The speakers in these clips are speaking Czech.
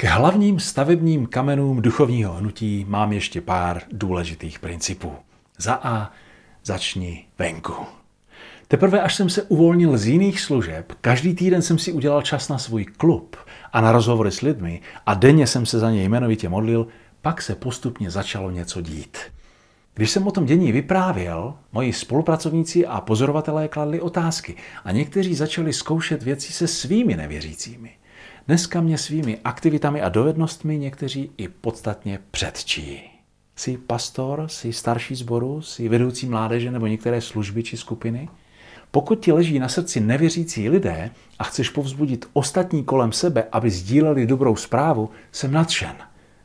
K hlavním stavebním kamenům duchovního hnutí mám ještě pár důležitých principů. Za A. Začni venku. Teprve až jsem se uvolnil z jiných služeb, každý týden jsem si udělal čas na svůj klub a na rozhovory s lidmi a denně jsem se za něj jmenovitě modlil, pak se postupně začalo něco dít. Když jsem o tom dění vyprávěl, moji spolupracovníci a pozorovatelé kladli otázky a někteří začali zkoušet věci se svými nevěřícími. Dneska mě svými aktivitami a dovednostmi někteří i podstatně předčí. Jsi pastor, jsi starší sboru, jsi vedoucí mládeže nebo některé služby či skupiny? Pokud ti leží na srdci nevěřící lidé a chceš povzbudit ostatní kolem sebe, aby sdíleli dobrou zprávu, jsem nadšen.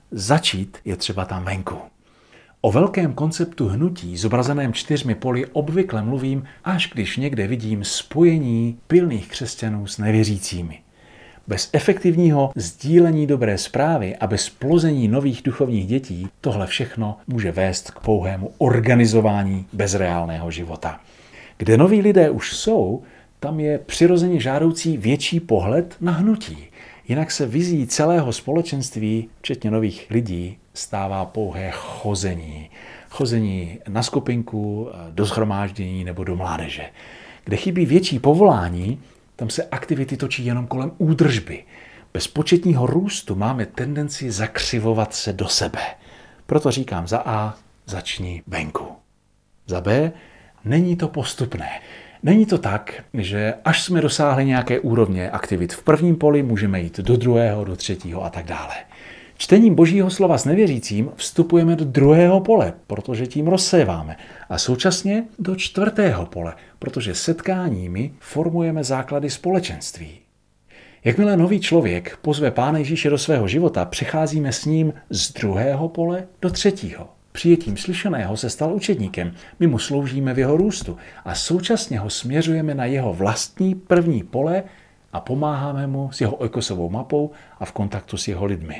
Začít je třeba tam venku. O velkém konceptu hnutí zobrazeném 4 poli obvykle mluvím, až když někde vidím spojení pilných křesťanů s nevěřícími. Bez efektivního sdílení dobré zprávy a bez plození nových duchovních dětí tohle všechno může vést k pouhému organizování bez reálného života. Kde noví lidé už jsou, tam je přirozeně žádoucí větší pohled na hnutí. Jinak se vizí celého společenství, včetně nových lidí, stává pouhé chození. Chození na skupinku, do shromáždění nebo do mládeže. Kde chybí větší povolání, tam se aktivity točí jenom kolem údržby. Bez početního růstu máme tendenci zakřivovat se do sebe. Proto říkám za A, začni venku. Za B, není to postupné. Není to tak, že až jsme dosáhli nějaké úrovně aktivit v prvním poli, můžeme jít do druhého, do třetího a tak dále. Čtením Božího slova s nevěřícím vstupujeme do druhého pole, protože tím rozséváme. A současně do 4. pole, protože setkáními formujeme základy společenství. Jakmile nový člověk pozve Pána Ježíše do svého života, přecházíme s ním z 2. pole do 3. Přijetím slyšeného se stal učedníkem, my mu sloužíme v jeho růstu a současně ho směřujeme na jeho vlastní první pole a pomáháme mu s jeho oikosovou mapou a v kontaktu s jeho lidmi.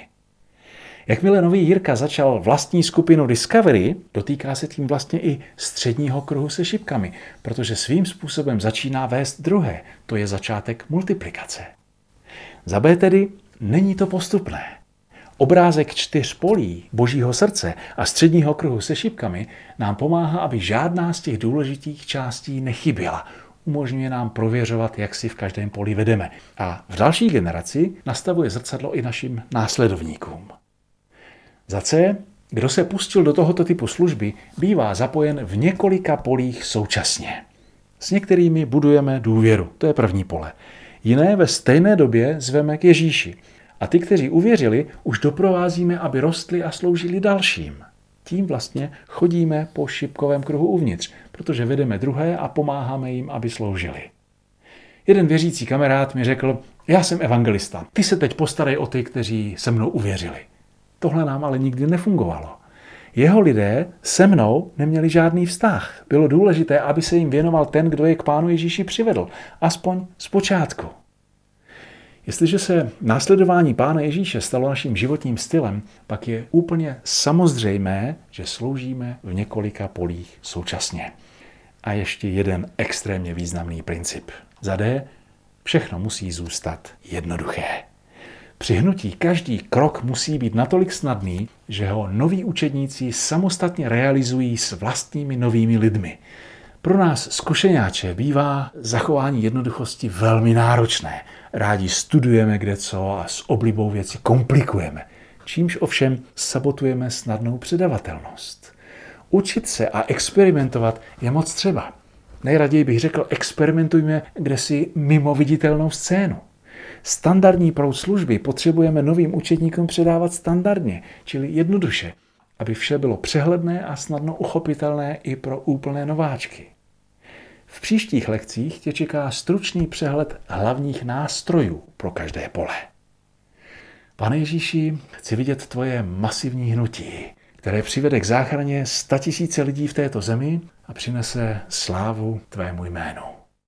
Jakmile nový Jirka začal vlastní skupinu Discovery, dotýká se tím vlastně i středního kruhu se šipkami, protože svým způsobem začíná vést druhé, to je začátek multiplikace. Za B tedy není to postupné. Obrázek 4 polí Božího srdce a středního kruhu se šipkami nám pomáhá, aby žádná z těch důležitých částí nechyběla. Umožňuje nám prověřovat, jak si v každém poli vedeme. A v další generaci nastavuje zrcadlo i našim následovníkům. Za C, kdo se pustil do tohoto typu služby, bývá zapojen v několika polích současně. S některými budujeme důvěru, to je první pole. Jiné ve stejné době zveme k Ježíši. A ty, kteří uvěřili, už doprovázíme, aby rostli a sloužili dalším. Tím vlastně chodíme po šipkovém kruhu uvnitř, protože vedeme druhé a pomáháme jim, aby sloužili. Jeden věřící kamarád mi řekl, já jsem evangelista, ty se teď postarej o ty, kteří se mnou uvěřili. Tohle nám ale nikdy nefungovalo. Jeho lidé se mnou neměli žádný vztah. Bylo důležité, aby se jim věnoval ten, kdo je k Pánu Ježíši přivedl. Aspoň zpočátku. Jestliže se následování Pána Ježíše stalo naším životním stylem, pak je úplně samozřejmé, že sloužíme v několika polích současně. A ještě jeden extrémně významný princip. Za D, všechno musí zůstat jednoduché. Při hnutí každý krok musí být natolik snadný, že ho noví učedníci samostatně realizují s vlastními novými lidmi. Pro nás zkušeňáče bývá zachování jednoduchosti velmi náročné. Rádi studujeme kdeco a s oblibou věci komplikujeme, čímž ovšem sabotujeme snadnou předavatelnost. Učit se a experimentovat je moc třeba. Nejraději bych řekl, experimentujme kdesi mimo viditelnou scénu. Standardní proud služby potřebujeme novým učedníkům předávat standardně, čili jednoduše, aby vše bylo přehledné a snadno uchopitelné i pro úplné nováčky. V příštích lekcích tě čeká stručný přehled hlavních nástrojů pro každé pole. Pane Ježíši, chci vidět tvoje masivní hnutí, které přivede k záchraně 100 000 lidí v této zemi a přinese slávu tvému jménu.